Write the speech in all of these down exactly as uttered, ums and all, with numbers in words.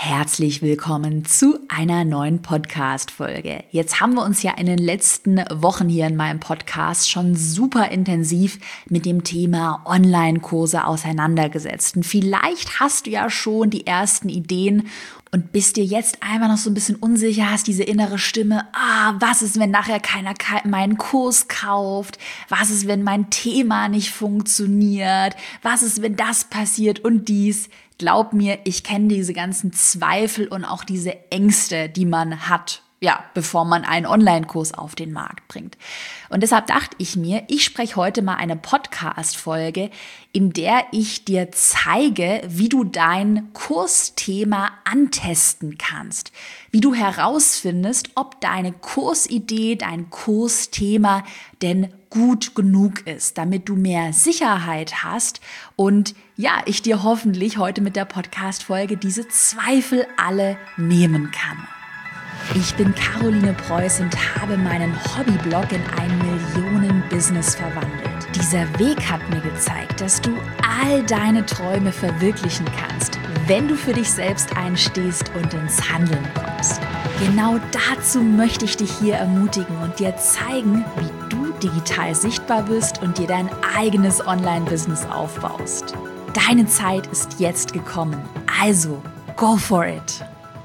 Herzlich willkommen zu einer neuen Podcast-Folge. Jetzt haben wir uns ja in den letzten Wochen hier in meinem Podcast schon super intensiv mit dem Thema Online-Kurse auseinandergesetzt. Und vielleicht hast du ja schon die ersten Ideen und bist dir jetzt einfach noch so ein bisschen unsicher, hast diese innere Stimme, ah, was ist, wenn nachher keiner meinen Kurs kauft? Was ist, wenn mein Thema nicht funktioniert? Was ist, wenn das passiert und dies? Glaub mir, ich kenne diese ganzen Zweifel und auch diese Ängste, die man hat, ja, bevor man einen Online-Kurs auf den Markt bringt. Und deshalb dachte ich mir, ich spreche heute mal eine Podcast-Folge, in der ich dir zeige, wie du dein Kursthema antesten kannst. Wie du herausfindest, ob deine Kursidee, dein Kursthema denn gut genug ist, damit du mehr Sicherheit hast und ja, ich dir hoffentlich heute mit der Podcast-Folge diese Zweifel alle nehmen kann. Ich bin Caroline Preuß und habe meinen Hobbyblog in ein Millionen-Business verwandelt. Dieser Weg hat mir gezeigt, dass du all deine Träume verwirklichen kannst, wenn du für dich selbst einstehst und ins Handeln kommst. Genau dazu möchte ich dich hier ermutigen und dir zeigen, wie du digital sichtbar bist und dir dein eigenes Online-Business aufbaust. Deine Zeit ist jetzt gekommen, also go for it!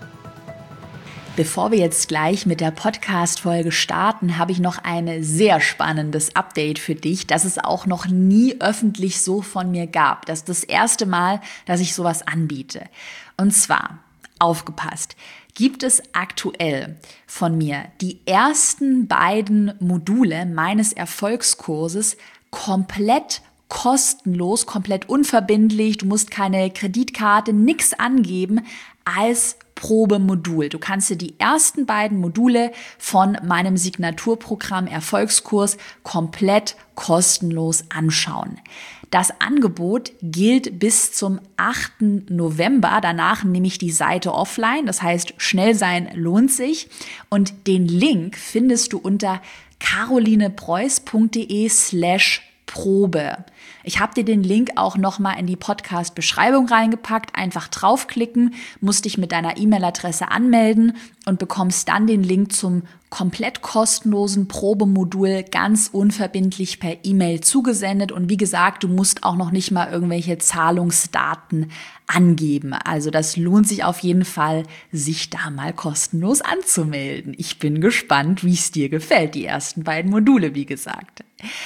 Bevor wir jetzt gleich mit der Podcast-Folge starten, habe ich noch ein sehr spannendes Update für dich, das es auch noch nie öffentlich so von mir gab. Das ist das erste Mal, dass ich sowas anbiete. Und zwar, aufgepasst, gibt es aktuell von mir die ersten beiden Module meines Erfolgskurses komplett kostenlos, komplett unverbindlich. Du musst keine Kreditkarte, nix angeben als Probemodul. Du kannst dir die ersten beiden Module von meinem Signaturprogramm Erfolgskurs komplett kostenlos anschauen. Das Angebot gilt bis zum achten November. Danach nehme ich die Seite offline. Das heißt, schnell sein lohnt sich. Und den Link findest du unter carolinepreuß.de slash Probe. Ich habe dir den Link auch nochmal in die Podcast-Beschreibung reingepackt. Einfach draufklicken, musst dich mit deiner E-Mail-Adresse anmelden und bekommst dann den Link zum komplett kostenlosen Probemodul ganz unverbindlich per E-Mail zugesendet. Und wie gesagt, du musst auch noch nicht mal irgendwelche Zahlungsdaten angeben. Also das lohnt sich auf jeden Fall, sich da mal kostenlos anzumelden. Ich bin gespannt, wie es dir gefällt, die ersten beiden Module, wie gesagt.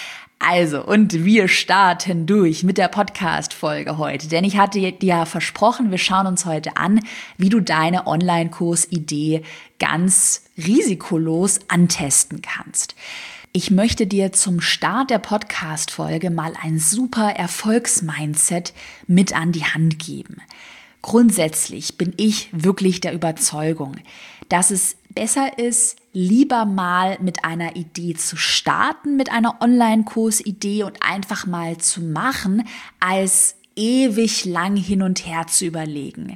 Also, und wir starten durch mit der Podcast-Folge heute, denn ich hatte dir ja versprochen, wir schauen uns heute an, wie du deine Online-Kurs-Idee ganz risikolos antesten kannst. Ich möchte dir zum Start der Podcast-Folge mal ein super Erfolgsmindset mit an die Hand geben. Grundsätzlich bin ich wirklich der Überzeugung, dass es besser ist, lieber mal mit einer Idee zu starten, mit einer Online-Kursidee und einfach mal zu machen, als ewig lang hin und her zu überlegen.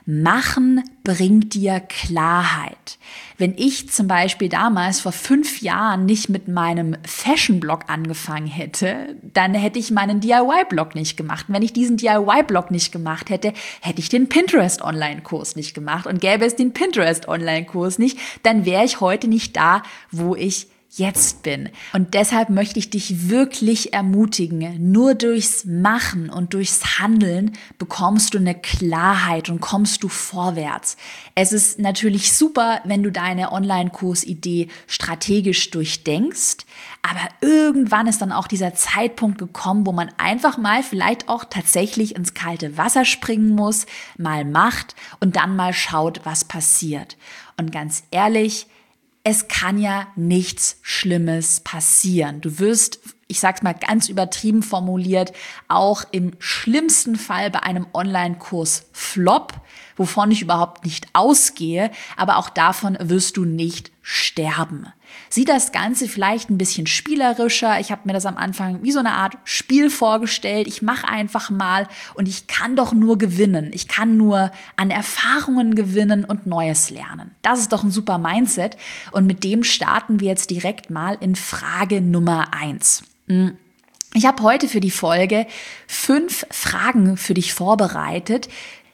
Machen bringt dir Klarheit. Wenn ich zum Beispiel damals vor fünf Jahren nicht mit meinem Fashion-Blog angefangen hätte, dann hätte ich meinen D I Y-Blog nicht gemacht. Und wenn ich diesen D I Y-Blog nicht gemacht hätte, hätte ich den Pinterest-Online-Kurs nicht gemacht. Und gäbe es den Pinterest-Online-Kurs nicht, dann wäre ich heute nicht da, wo ich jetzt bin. Und deshalb möchte ich dich wirklich ermutigen, nur durchs Machen und durchs Handeln bekommst du eine Klarheit und kommst du vorwärts. Es ist natürlich super, wenn du deine Online-Kursidee strategisch durchdenkst, aber irgendwann ist dann auch dieser Zeitpunkt gekommen, wo man einfach mal vielleicht auch tatsächlich ins kalte Wasser springen muss, mal macht und dann mal schaut, was passiert. Und ganz ehrlich, es kann ja nichts Schlimmes passieren. Du wirst, ich sag's mal ganz übertrieben formuliert, auch im schlimmsten Fall bei einem Online-Kurs Flop, wovon ich überhaupt nicht ausgehe, aber auch davon wirst du nicht sterben. Sieh das Ganze vielleicht ein bisschen spielerischer. Ich habe mir das am Anfang wie so eine Art Spiel vorgestellt. Ich mache einfach mal und ich kann doch nur gewinnen. Ich kann nur an Erfahrungen gewinnen und Neues lernen. Das ist doch ein super Mindset und mit dem starten wir jetzt direkt mal in Frage Nummer eins. Ich habe heute für die Folge fünf Fragen für dich vorbereitet,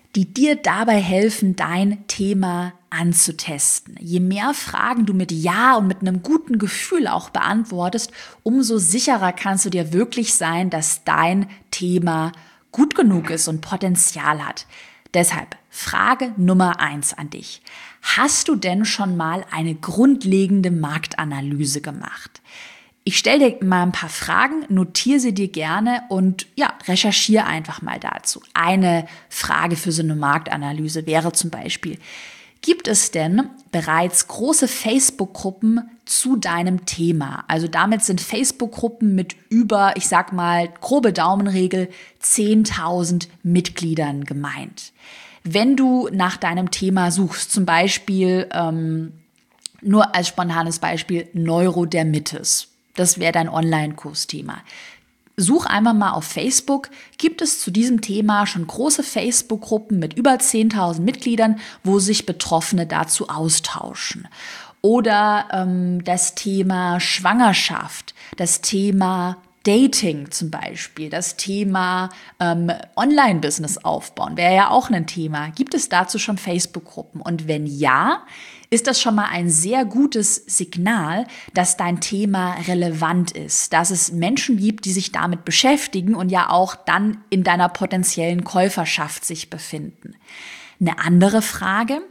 die dir dabei helfen, dein Thema anzutesten. Je mehr Fragen du mit Ja und mit einem guten Gefühl auch beantwortest, umso sicherer kannst du dir wirklich sein, dass dein Thema gut genug ist und Potenzial hat. Deshalb Frage Nummer eins an dich. Hast du denn schon mal eine grundlegende Marktanalyse gemacht? Ich stelle dir mal ein paar Fragen, notiere sie dir gerne und ja, recherchiere einfach mal dazu. Eine Frage für so eine Marktanalyse wäre zum Beispiel: Gibt es denn bereits große Facebook-Gruppen zu deinem Thema? Also damit sind Facebook-Gruppen mit über, ich sag mal, grobe Daumenregel, zehntausend Mitgliedern gemeint. Wenn du nach deinem Thema suchst, zum Beispiel, ähm, nur als spontanes Beispiel, Neurodermitis. Das wäre dein Online-Kursthema. Such einmal mal auf Facebook, gibt es zu diesem Thema schon große Facebook-Gruppen mit über zehntausend Mitgliedern, wo sich Betroffene dazu austauschen. Oder ähm, das Thema Schwangerschaft, das Thema Dating zum Beispiel, das Thema ähm, Online-Business aufbauen, wäre ja auch ein Thema. Gibt es dazu schon Facebook-Gruppen? Und wenn ja, ist das schon mal ein sehr gutes Signal, dass dein Thema relevant ist, dass es Menschen gibt, die sich damit beschäftigen und ja auch dann in deiner potenziellen Käuferschaft sich befinden. Eine andere Frage,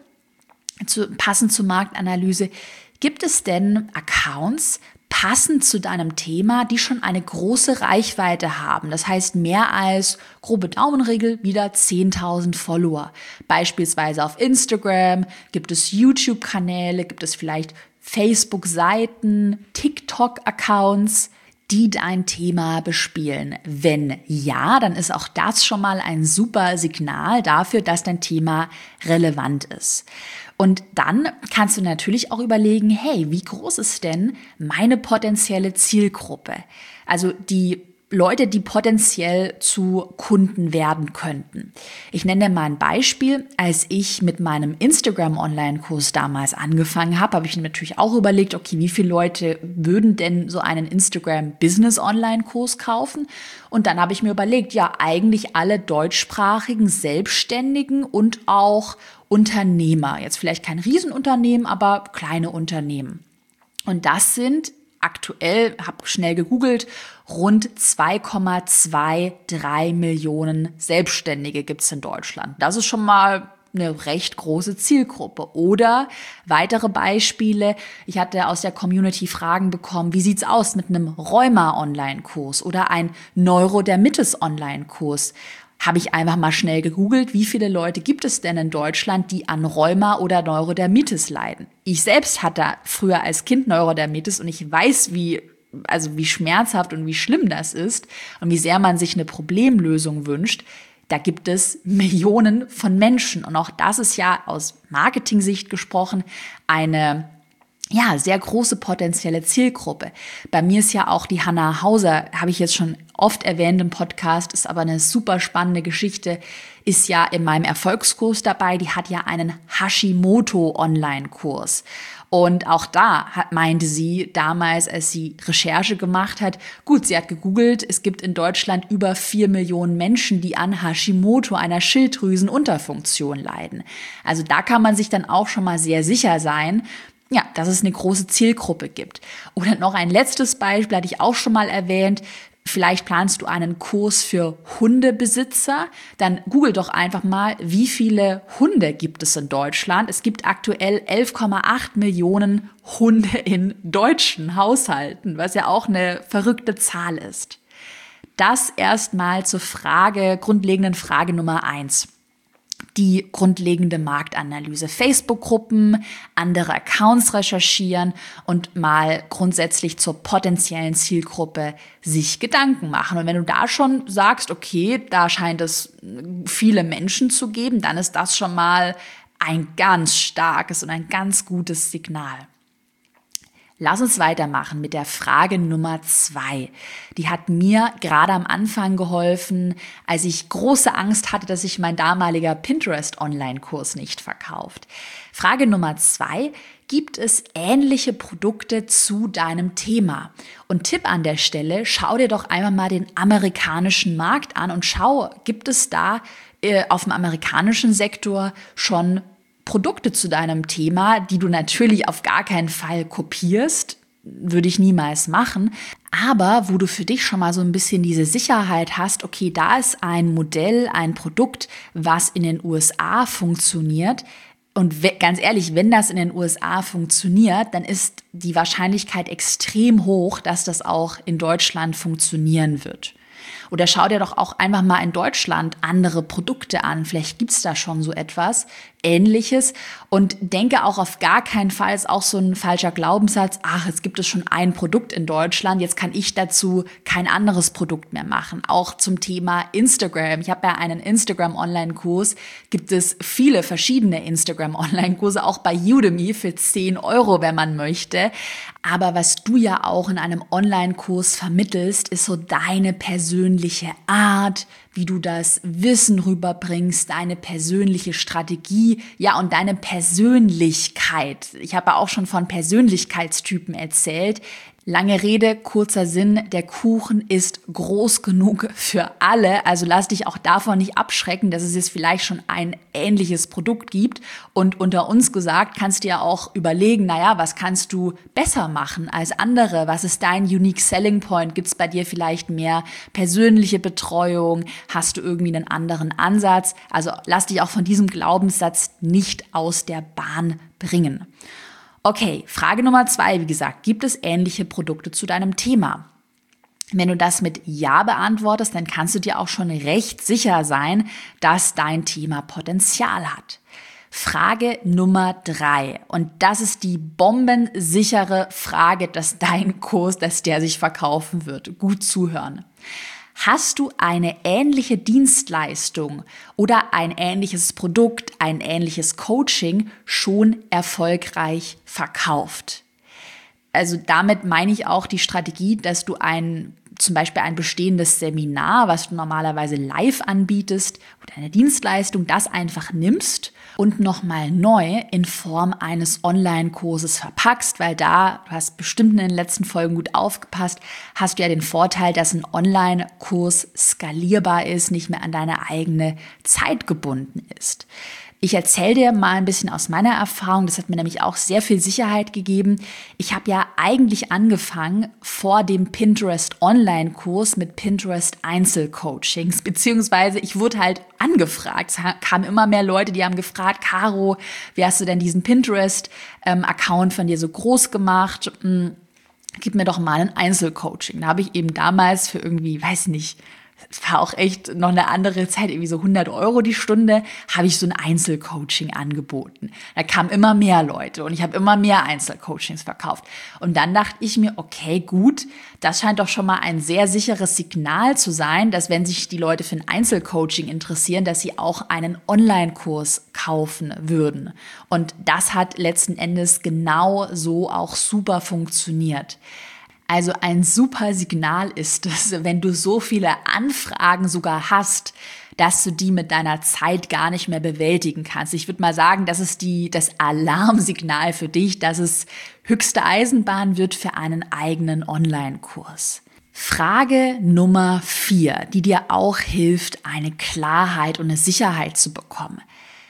zu, passend zur Marktanalyse: Gibt es denn Accounts passend zu deinem Thema, die schon eine große Reichweite haben? Das heißt, mehr als, grobe Daumenregel, wieder zehntausend Follower. Beispielsweise auf Instagram, gibt es YouTube-Kanäle, gibt es vielleicht Facebook-Seiten, TikTok-Accounts, die dein Thema bespielen. Wenn ja, dann ist auch das schon mal ein super Signal dafür, dass dein Thema relevant ist. Und dann kannst du natürlich auch überlegen, hey, wie groß ist denn meine potenzielle Zielgruppe? Also die Leute, die potenziell zu Kunden werden könnten. Ich nenne dir mal ein Beispiel. Als ich mit meinem Instagram-Online-Kurs damals angefangen habe, habe ich mir natürlich auch überlegt, okay, wie viele Leute würden denn so einen Instagram-Business-Online-Kurs kaufen? Und dann habe ich mir überlegt, ja, eigentlich alle deutschsprachigen Selbstständigen und auch Unternehmer. Jetzt vielleicht kein Riesenunternehmen, aber kleine Unternehmen. Und das sind aktuell, habe schnell gegoogelt, rund zwei Komma drei Millionen Selbstständige gibt es in Deutschland. Das ist schon mal eine recht große Zielgruppe. Oder weitere Beispiele: Ich hatte aus der Community Fragen bekommen, wie sieht's aus mit einem Rheuma-Online-Kurs oder ein Neurodermitis-Online-Kurs? Habe ich einfach mal schnell gegoogelt, wie viele Leute gibt es denn in Deutschland, die an Rheuma oder Neurodermitis leiden. Ich selbst hatte früher als Kind Neurodermitis und ich weiß, wie, also wie schmerzhaft und wie schlimm das ist und wie sehr man sich eine Problemlösung wünscht. Da gibt es Millionen von Menschen und auch das ist ja aus Marketing-Sicht gesprochen eine ja, sehr große potenzielle Zielgruppe. Bei mir ist ja auch die Hannah Hauser, habe ich jetzt schon oft erwähnt im Podcast, ist aber eine super spannende Geschichte, ist ja in meinem Erfolgskurs dabei, die hat ja einen Hashimoto-Online-Kurs. Und auch da hat, meinte sie damals, als sie Recherche gemacht hat, gut, sie hat gegoogelt, es gibt in Deutschland über vier Millionen Menschen, die an Hashimoto, einer Schilddrüsenunterfunktion leiden. Also da kann man sich dann auch schon mal sehr sicher sein, ja, dass es eine große Zielgruppe gibt. Oder noch ein letztes Beispiel, hatte ich auch schon mal erwähnt. Vielleicht planst du einen Kurs für Hundebesitzer. Dann google doch einfach mal, wie viele Hunde gibt es in Deutschland. Es gibt aktuell elf Komma acht Millionen Hunde in deutschen Haushalten, was ja auch eine verrückte Zahl ist. Das erstmal zur Frage, grundlegenden Frage Nummer eins. Die grundlegende Marktanalyse. Facebook-Gruppen, andere Accounts recherchieren und mal grundsätzlich zur potenziellen Zielgruppe sich Gedanken machen. Und wenn du da schon sagst, okay, da scheint es viele Menschen zu geben, dann ist das schon mal ein ganz starkes und ein ganz gutes Signal. Lass uns weitermachen mit der Frage Nummer zwei. Die hat mir gerade am Anfang geholfen, als ich große Angst hatte, dass sich mein damaliger Pinterest-Online-Kurs nicht verkauft. Frage Nummer zwei: Gibt es ähnliche Produkte zu deinem Thema? Und Tipp an der Stelle, schau dir doch einmal mal den amerikanischen Markt an und schau, gibt es da äh, auf dem amerikanischen Sektor schon Produkte zu deinem Thema, die du natürlich auf gar keinen Fall kopierst, würde ich niemals machen, aber wo du für dich schon mal so ein bisschen diese Sicherheit hast, okay, da ist ein Modell, ein Produkt, was in den U S A funktioniert. Und we- ganz ehrlich, wenn das in den U S A funktioniert, dann ist die Wahrscheinlichkeit extrem hoch, dass das auch in Deutschland funktionieren wird. Oder schau dir doch auch einfach mal in Deutschland andere Produkte an. Vielleicht gibt's da schon so etwas Ähnliches. Und denke auch auf gar keinen Fall, ist auch so ein falscher Glaubenssatz, ach, jetzt gibt es schon ein Produkt in Deutschland, jetzt kann ich dazu kein anderes Produkt mehr machen. Auch zum Thema Instagram. Ich habe ja einen Instagram-Online-Kurs, gibt es viele verschiedene Instagram-Online-Kurse, auch bei Udemy für zehn Euro, wenn man möchte. Aber was du ja auch in einem Online-Kurs vermittelst, ist so deine persönliche Art, wie du das Wissen rüberbringst, deine persönliche Strategie, ja, und deine Persönlichkeit. Ich habe ja auch schon von Persönlichkeitstypen erzählt. Lange Rede, kurzer Sinn, der Kuchen ist groß genug für alle. Also lass dich auch davon nicht abschrecken, dass es jetzt vielleicht schon ein ähnliches Produkt gibt. Und unter uns gesagt, kannst du ja auch überlegen, naja, was kannst du besser machen als andere? Was ist dein Unique Selling Point? Gibt es bei dir vielleicht mehr persönliche Betreuung? Hast du irgendwie einen anderen Ansatz? Also lass dich auch von diesem Glaubenssatz nicht aus der Bahn bringen. Okay, Frage Nummer zwei, wie gesagt, gibt es ähnliche Produkte zu deinem Thema? Wenn du das mit Ja beantwortest, dann kannst du dir auch schon recht sicher sein, dass dein Thema Potenzial hat. Frage Nummer drei, und das ist die bombensichere Frage, dass dein Kurs, dass der sich verkaufen wird. Gut zuhören. Hast du eine ähnliche Dienstleistung oder ein ähnliches Produkt, ein ähnliches Coaching schon erfolgreich verkauft? Also damit meine ich auch die Strategie, dass du ein, zum Beispiel ein bestehendes Seminar, was du normalerweise live anbietest, oder eine Dienstleistung, das einfach nimmst und nochmal neu in Form eines Online-Kurses verpackst, weil da, du hast bestimmt in den letzten Folgen gut aufgepasst, hast du ja den Vorteil, dass ein Online-Kurs skalierbar ist, nicht mehr an deine eigene Zeit gebunden ist. Ich erzähle dir mal ein bisschen aus meiner Erfahrung, das hat mir nämlich auch sehr viel Sicherheit gegeben. Ich habe ja eigentlich angefangen vor dem Pinterest-Online-Kurs mit Pinterest-Einzelcoachings, beziehungsweise ich wurde halt angefragt. Es kamen immer mehr Leute, die haben gefragt, Caro, wie hast du denn diesen Pinterest-Account von dir so groß gemacht? Gib mir doch mal ein Einzelcoaching. Da habe ich eben damals für irgendwie, weiß nicht, es war auch echt noch eine andere Zeit, irgendwie so hundert Euro die Stunde, habe ich so ein Einzelcoaching angeboten. Da kamen immer mehr Leute und ich habe immer mehr Einzelcoachings verkauft. Und dann dachte ich mir, okay, gut, das scheint doch schon mal ein sehr sicheres Signal zu sein, dass wenn sich die Leute für ein Einzelcoaching interessieren, dass sie auch einen Online-Kurs kaufen würden. Und das hat letzten Endes genau so auch super funktioniert. Also ein super Signal ist es, wenn du so viele Anfragen sogar hast, dass du die mit deiner Zeit gar nicht mehr bewältigen kannst. Ich würde mal sagen, das ist die, das Alarmsignal für dich, dass es höchste Eisenbahn wird für einen eigenen Online-Kurs. Frage Nummer vier, die dir auch hilft, eine Klarheit und eine Sicherheit zu bekommen.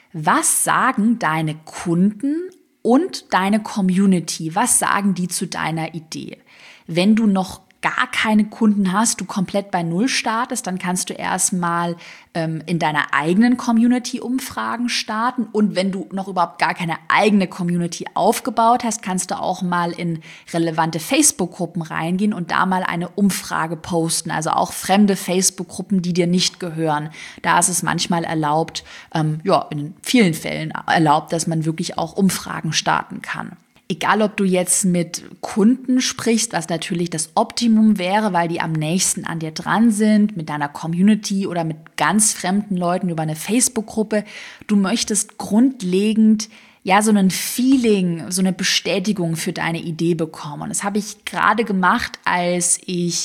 Was sagen deine Kunden und deine Community? Was sagen die zu deiner Idee? Wenn du noch gar keine Kunden hast, du komplett bei Null startest, dann kannst du erstmal ähm, in deiner eigenen Community Umfragen starten. Und wenn du noch überhaupt gar keine eigene Community aufgebaut hast, kannst du auch mal in relevante Facebook-Gruppen reingehen und da mal eine Umfrage posten. Also auch fremde Facebook-Gruppen, die dir nicht gehören. Da ist es manchmal erlaubt, ähm, ja, in vielen Fällen erlaubt, dass man wirklich auch Umfragen starten kann. Egal, ob du jetzt mit Kunden sprichst, was natürlich das Optimum wäre, weil die am nächsten an dir dran sind, mit deiner Community oder mit ganz fremden Leuten über eine Facebook-Gruppe. Du möchtest grundlegend ja so ein Feeling, so eine Bestätigung für deine Idee bekommen. Und das habe ich gerade gemacht, als ich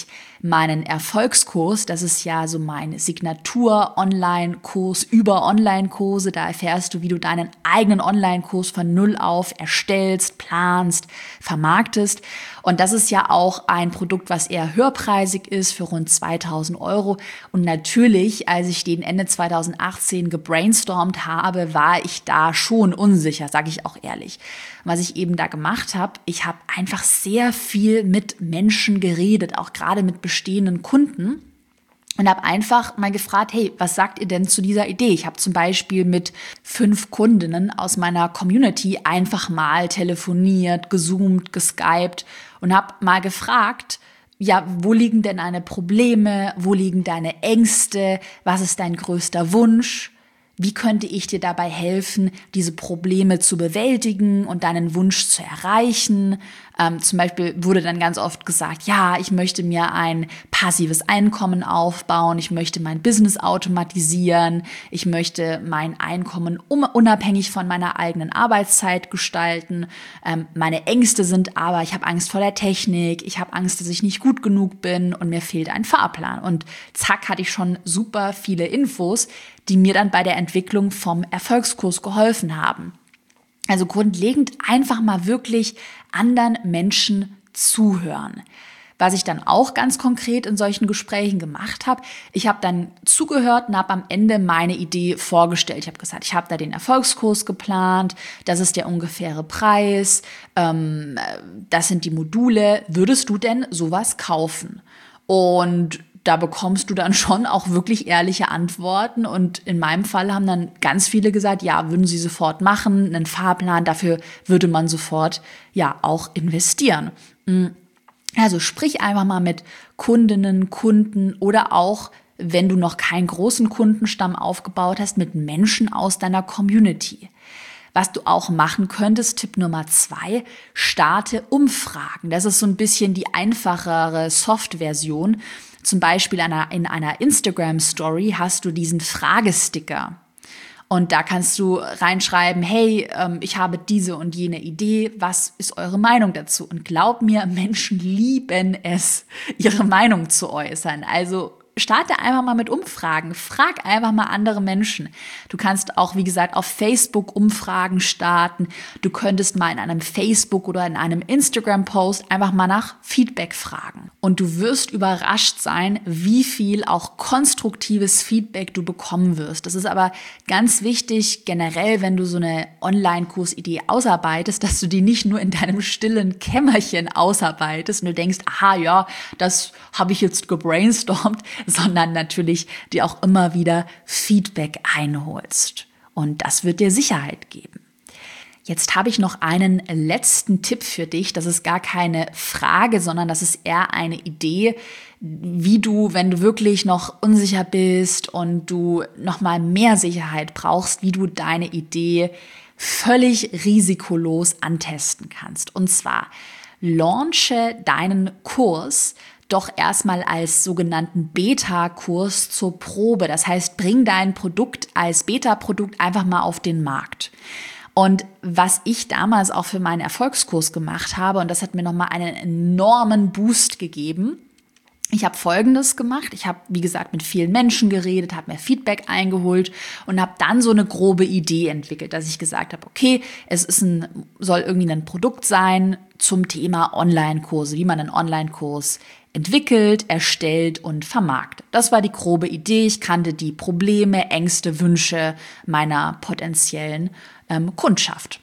meinen Erfolgskurs. Das ist ja so mein Signatur-Online-Kurs über Online-Kurse. Da erfährst du, wie du deinen eigenen Online-Kurs von null auf erstellst, planst, vermarktest. Und das ist ja auch ein Produkt, was eher höherpreisig ist, für rund zweitausend Euro. Und natürlich, als ich den Ende zweitausendachtzehn gebrainstormt habe, war ich da schon unsicher, sage ich auch ehrlich. Was ich eben da gemacht habe, ich habe einfach sehr viel mit Menschen geredet, auch gerade mit bestehenden Kunden. Und habe einfach mal gefragt, hey, was sagt ihr denn zu dieser Idee? Ich habe zum Beispiel mit fünf Kundinnen aus meiner Community einfach mal telefoniert, gezoomt, geskypt und habe mal gefragt, ja, wo liegen denn deine Probleme? Wo liegen deine Ängste? Was ist dein größter Wunsch? Wie könnte ich dir dabei helfen, diese Probleme zu bewältigen und deinen Wunsch zu erreichen? Ähm, zum Beispiel wurde dann ganz oft gesagt, ja, ich möchte mir ein passives Einkommen aufbauen, ich möchte mein Business automatisieren, ich möchte mein Einkommen um, unabhängig von meiner eigenen Arbeitszeit gestalten. Ähm, meine Ängste sind aber, ich habe Angst vor der Technik, ich habe Angst, dass ich nicht gut genug bin und mir fehlt ein Fahrplan. Und zack, hatte ich schon super viele Infos, die mir dann bei der Entwicklung vom Erfolgskurs geholfen haben. Also grundlegend einfach mal wirklich anderen Menschen zuhören. Was ich dann auch ganz konkret in solchen Gesprächen gemacht habe, ich habe dann zugehört und habe am Ende meine Idee vorgestellt. Ich habe gesagt, ich habe da den Erfolgskurs geplant, das ist der ungefähre Preis, ähm, das sind die Module. Würdest du denn sowas kaufen? Und da bekommst du dann schon auch wirklich ehrliche Antworten. Und in meinem Fall haben dann ganz viele gesagt, ja, würden sie sofort machen, einen Fahrplan, dafür würde man sofort ja auch investieren. Also sprich einfach mal mit Kundinnen, Kunden oder auch, wenn du noch keinen großen Kundenstamm aufgebaut hast, mit Menschen aus deiner Community. Was du auch machen könntest, Tipp Nummer zwei, starte Umfragen. Das ist so ein bisschen die einfachere Soft-Version. Zum Beispiel in einer, in einer Instagram-Story hast du diesen Fragesticker. Und da kannst du reinschreiben, hey, ähm, ich habe diese und jene Idee, was ist eure Meinung dazu? Und glaub mir, Menschen lieben es, ihre Meinung zu äußern. Also starte einfach mal mit Umfragen. Frag einfach mal andere Menschen. Du kannst auch, wie gesagt, auf Facebook Umfragen starten. Du könntest mal in einem Facebook oder in einem Instagram-Post einfach mal nach Feedback fragen. Und du wirst überrascht sein, wie viel auch konstruktives Feedback du bekommen wirst. Das ist aber ganz wichtig, generell, wenn du so eine Online-Kursidee ausarbeitest, dass du die nicht nur in deinem stillen Kämmerchen ausarbeitest und du denkst, aha, ja, das habe ich jetzt gebrainstormt, sondern natürlich dir auch immer wieder Feedback einholst. Und das wird dir Sicherheit geben. Jetzt habe ich noch einen letzten Tipp für dich. Das ist gar keine Frage, sondern das ist eher eine Idee, wie du, wenn du wirklich noch unsicher bist und du noch mal mehr Sicherheit brauchst, wie du deine Idee völlig risikolos antesten kannst. Und zwar launche deinen Kurs doch erstmal als sogenannten Beta-Kurs zur Probe. Das heißt, bring dein Produkt als Beta-Produkt einfach mal auf den Markt. Und was ich damals auch für meinen Erfolgskurs gemacht habe, und das hat mir nochmal einen enormen Boost gegeben, ich habe Folgendes gemacht. Ich habe, wie gesagt, mit vielen Menschen geredet, habe mir Feedback eingeholt und habe dann so eine grobe Idee entwickelt, dass ich gesagt habe, okay, es ist ein, soll irgendwie ein Produkt sein zum Thema Online-Kurse, wie man einen Online-Kurs entwickelt, erstellt und vermarktet. Das war die grobe Idee. Ich kannte die Probleme, Ängste, Wünsche meiner potenziellen ähm, Kundschaft.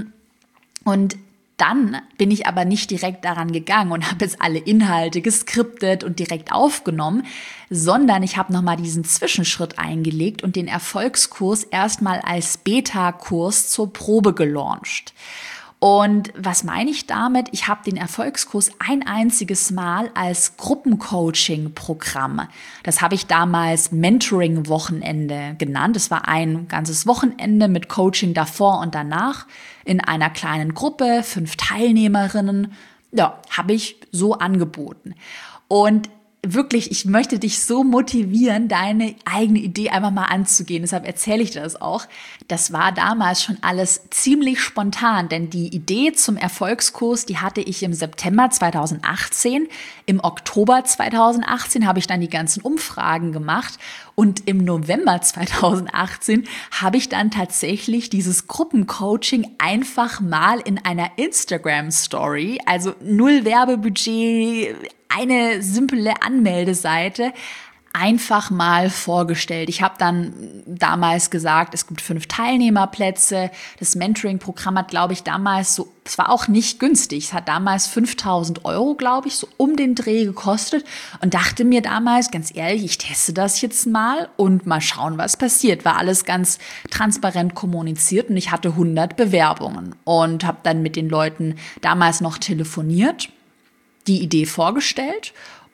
Und dann bin ich aber nicht direkt daran gegangen und habe jetzt alle Inhalte geskriptet und direkt aufgenommen, sondern ich habe nochmal diesen Zwischenschritt eingelegt und den Erfolgskurs erstmal als Beta-Kurs zur Probe gelauncht. Und was meine ich damit? Ich habe den Erfolgskurs ein einziges Mal als Gruppencoaching-Programm. Das habe ich damals Mentoring-Wochenende genannt. Das war ein ganzes Wochenende mit Coaching davor und danach in einer kleinen Gruppe, fünf Teilnehmerinnen. Ja, habe ich so angeboten. Und wirklich, ich möchte dich so motivieren, deine eigene Idee einfach mal anzugehen. Deshalb erzähle ich dir das auch. Das war damals schon alles ziemlich spontan, denn die Idee zum Erfolgskurs, die hatte ich im September zweitausendachtzehn. Im Oktober zweitausendachtzehn habe ich dann die ganzen Umfragen gemacht und im November zweitausendachtzehn habe ich dann tatsächlich dieses Gruppencoaching einfach mal in einer Instagram-Story, also null Werbebudget, eine simple Anmeldeseite, einfach mal vorgestellt. Ich habe dann damals gesagt, es gibt fünf Teilnehmerplätze. Das Mentoring-Programm hat, glaube ich, damals so, es war auch nicht günstig. Es hat damals fünftausend Euro, glaube ich, so um den Dreh gekostet und dachte mir damals, ganz ehrlich, ich teste das jetzt mal und mal schauen, was passiert. War alles ganz transparent kommuniziert und ich hatte hundert Bewerbungen und habe dann mit den Leuten damals noch telefoniert, die Idee vorgestellt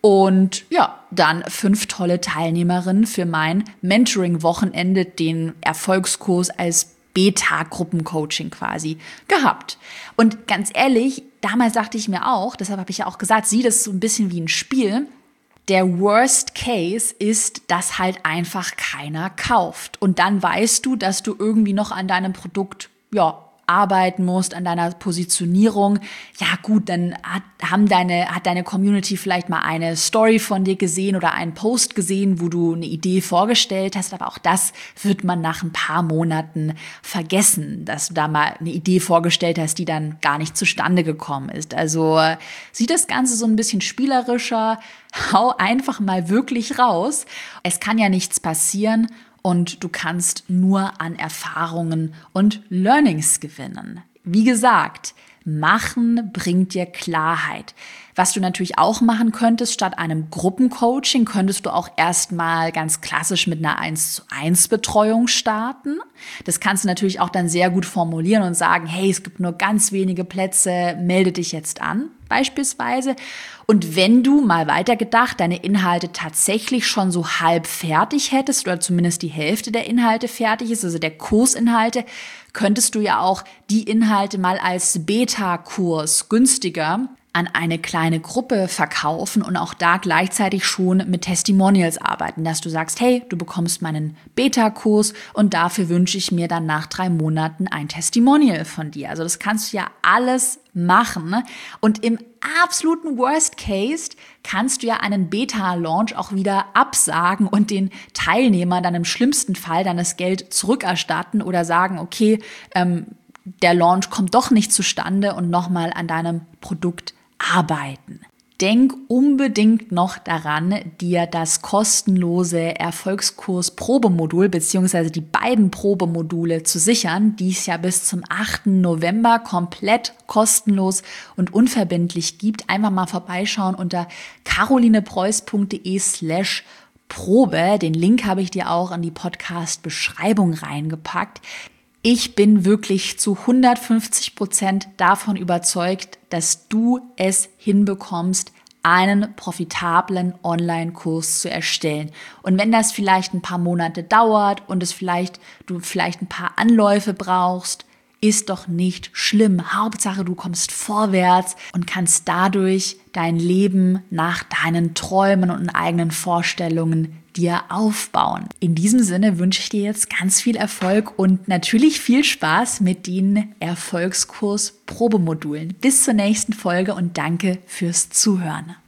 und ja, dann fünf tolle Teilnehmerinnen für mein Mentoring-Wochenende, den Erfolgskurs als Beta-Gruppencoaching quasi gehabt. Und ganz ehrlich, damals dachte ich mir auch, deshalb habe ich ja auch gesagt, sieh das so ein bisschen wie ein Spiel. Der Worst Case ist, dass halt einfach keiner kauft. Und dann weißt du, dass du irgendwie noch an deinem Produkt, ja, arbeiten musst, an deiner Positionierung. Ja gut, dann hat, haben deine, hat deine Community vielleicht mal eine Story von dir gesehen oder einen Post gesehen, wo du eine Idee vorgestellt hast, aber auch das wird man nach ein paar Monaten vergessen, dass du da mal eine Idee vorgestellt hast, die dann gar nicht zustande gekommen ist. Also sieht das Ganze so ein bisschen spielerischer, hau einfach mal wirklich raus. Es kann ja nichts passieren. Und du kannst nur an Erfahrungen und Learnings gewinnen. Wie gesagt, machen bringt dir Klarheit. Was du natürlich auch machen könntest, statt einem Gruppencoaching, könntest du auch erstmal ganz klassisch mit einer eins zu eins Betreuung starten. Das kannst du natürlich auch dann sehr gut formulieren und sagen, hey, es gibt nur ganz wenige Plätze, melde dich jetzt an, beispielsweise. Und wenn du mal weitergedacht deine Inhalte tatsächlich schon so halb fertig hättest oder zumindest die Hälfte der Inhalte fertig ist, also der Kursinhalte, könntest du ja auch die Inhalte mal als Beta-Kurs günstiger an eine kleine Gruppe verkaufen und auch da gleichzeitig schon mit Testimonials arbeiten, dass du sagst, hey, du bekommst meinen Beta-Kurs und dafür wünsche ich mir dann nach drei Monaten ein Testimonial von dir. Also das kannst du ja alles machen und im absoluten Worst Case kannst du ja einen Beta-Launch auch wieder absagen und den Teilnehmern dann im schlimmsten Fall dann das Geld zurückerstatten oder sagen, okay, ähm, der Launch kommt doch nicht zustande und nochmal an deinem Produkt arbeiten. Denk unbedingt noch daran, dir das kostenlose Erfolgskurs-Probemodul beziehungsweise die beiden Probemodule zu sichern, die es ja bis zum achten November komplett kostenlos und unverbindlich gibt. Einfach mal vorbeischauen unter carolinepreuß.de slash Probe. Den Link habe ich dir auch in die Podcast-Beschreibung reingepackt. Ich bin wirklich zu hundertfünfzig Prozent davon überzeugt, dass du es hinbekommst, einen profitablen Online-Kurs zu erstellen. Und wenn das vielleicht ein paar Monate dauert und es vielleicht du vielleicht ein paar Anläufe brauchst, ist doch nicht schlimm. Hauptsache, du kommst vorwärts und kannst dadurch dein Leben nach deinen Träumen und eigenen Vorstellungen dir aufbauen. In diesem Sinne wünsche ich dir jetzt ganz viel Erfolg und natürlich viel Spaß mit den Erfolgskurs-Probemodulen. Bis zur nächsten Folge und danke fürs Zuhören.